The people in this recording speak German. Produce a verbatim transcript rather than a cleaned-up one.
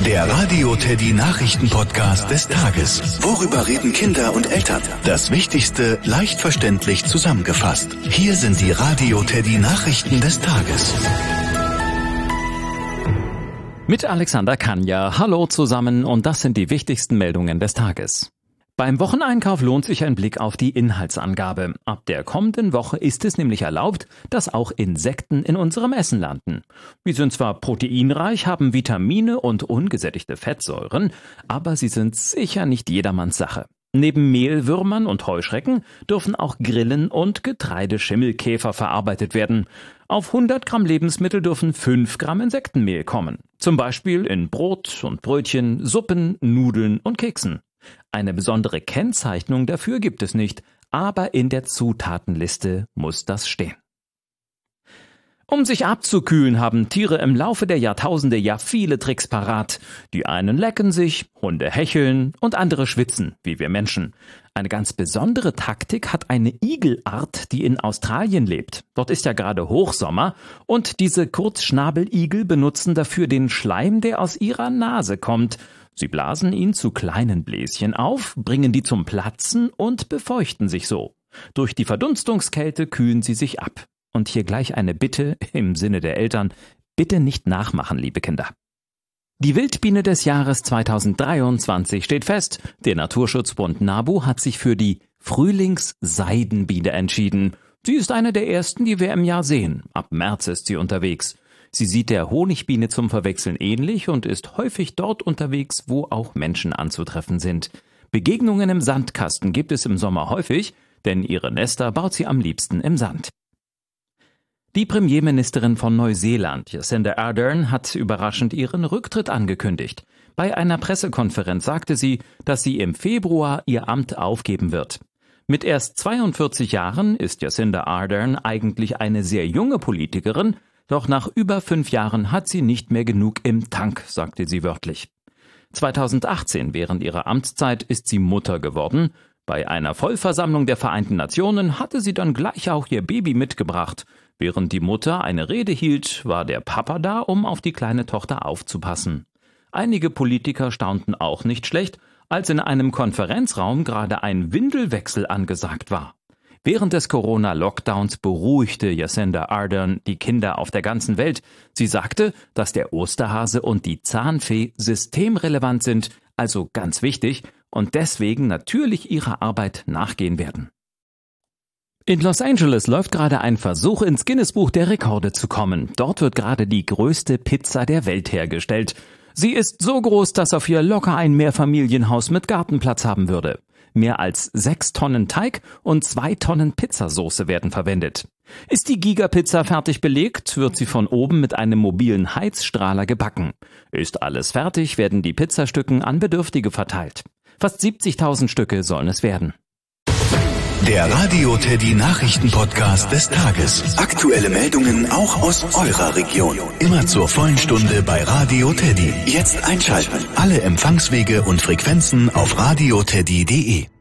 Der Radio Teddy Nachrichten-Podcast des Tages. Worüber reden Kinder und Eltern? Das Wichtigste leicht verständlich zusammengefasst. Hier sind die Radio Teddy Nachrichten des Tages. Mit Alexander Kanja. Hallo zusammen und das sind die wichtigsten Meldungen des Tages. Beim Wocheneinkauf lohnt sich ein Blick auf die Inhaltsangabe. Ab der kommenden Woche ist es nämlich erlaubt, dass auch Insekten in unserem Essen landen. Die sind zwar proteinreich, haben Vitamine und ungesättigte Fettsäuren, aber sie sind sicher nicht jedermanns Sache. Neben Mehlwürmern und Heuschrecken dürfen auch Grillen und Getreideschimmelkäfer verarbeitet werden. Auf hundert Gramm Lebensmittel dürfen fünf Gramm Insektenmehl kommen. Zum Beispiel in Brot und Brötchen, Suppen, Nudeln und Keksen. Eine besondere Kennzeichnung dafür gibt es nicht, aber in der Zutatenliste muss das stehen. Um sich abzukühlen, haben Tiere im Laufe der Jahrtausende ja viele Tricks parat. Die einen lecken sich, Hunde hecheln und andere schwitzen, wie wir Menschen. Eine ganz besondere Taktik hat eine Igelart, die in Australien lebt. Dort ist ja gerade Hochsommer und diese Kurzschnabeligel benutzen dafür den Schleim, der aus ihrer Nase kommt. Sie blasen ihn zu kleinen Bläschen auf, bringen die zum Platzen und befeuchten sich so. Durch die Verdunstungskälte kühlen sie sich ab. Und hier gleich eine Bitte im Sinne der Eltern, bitte nicht nachmachen, liebe Kinder. Die Wildbiene des Jahres zweitausenddreiundzwanzig steht fest. Der Naturschutzbund NABU hat sich für die Frühlingsseidenbiene entschieden. Sie ist eine der ersten, die wir im Jahr sehen. Ab März ist sie unterwegs. Sie sieht der Honigbiene zum Verwechseln ähnlich und ist häufig dort unterwegs, wo auch Menschen anzutreffen sind. Begegnungen im Sandkasten gibt es im Sommer häufig, denn ihre Nester baut sie am liebsten im Sand. Die Premierministerin von Neuseeland, Jacinda Ardern, hat überraschend ihren Rücktritt angekündigt. Bei einer Pressekonferenz sagte sie, dass sie im Februar ihr Amt aufgeben wird. Mit erst zweiundvierzig Jahren ist Jacinda Ardern eigentlich eine sehr junge Politikerin, doch nach über fünf Jahren hat sie nicht mehr genug im Tank, sagte sie wörtlich. zweitausendachtzehn, während ihrer Amtszeit, ist sie Mutter geworden. Bei einer Vollversammlung der Vereinten Nationen hatte sie dann gleich auch ihr Baby mitgebracht. Während die Mutter eine Rede hielt, war der Papa da, um auf die kleine Tochter aufzupassen. Einige Politiker staunten auch nicht schlecht, als in einem Konferenzraum gerade ein Windelwechsel angesagt war. Während des Corona-Lockdowns beruhigte Jacinda Ardern die Kinder auf der ganzen Welt. Sie sagte, dass der Osterhase und die Zahnfee systemrelevant sind, also ganz wichtig, und deswegen natürlich ihrer Arbeit nachgehen werden. In Los Angeles läuft gerade ein Versuch, ins Guinness-Buch der Rekorde zu kommen. Dort wird gerade die größte Pizza der Welt hergestellt. Sie ist so groß, dass auf ihr locker ein Mehrfamilienhaus mit Gartenplatz haben würde. Mehr als sechs Tonnen Teig und zwei Tonnen Pizzasauce werden verwendet. Ist die Gigapizza fertig belegt, wird sie von oben mit einem mobilen Heizstrahler gebacken. Ist alles fertig, werden die Pizzastücken an Bedürftige verteilt. Fast siebzigtausend Stücke sollen es werden. Der Radio Teddy Nachrichten-Podcast des Tages. Aktuelle Meldungen auch aus eurer Region. Immer zur vollen Stunde bei Radio Teddy. Jetzt einschalten. Alle Empfangswege und Frequenzen auf radioteddy punkt de.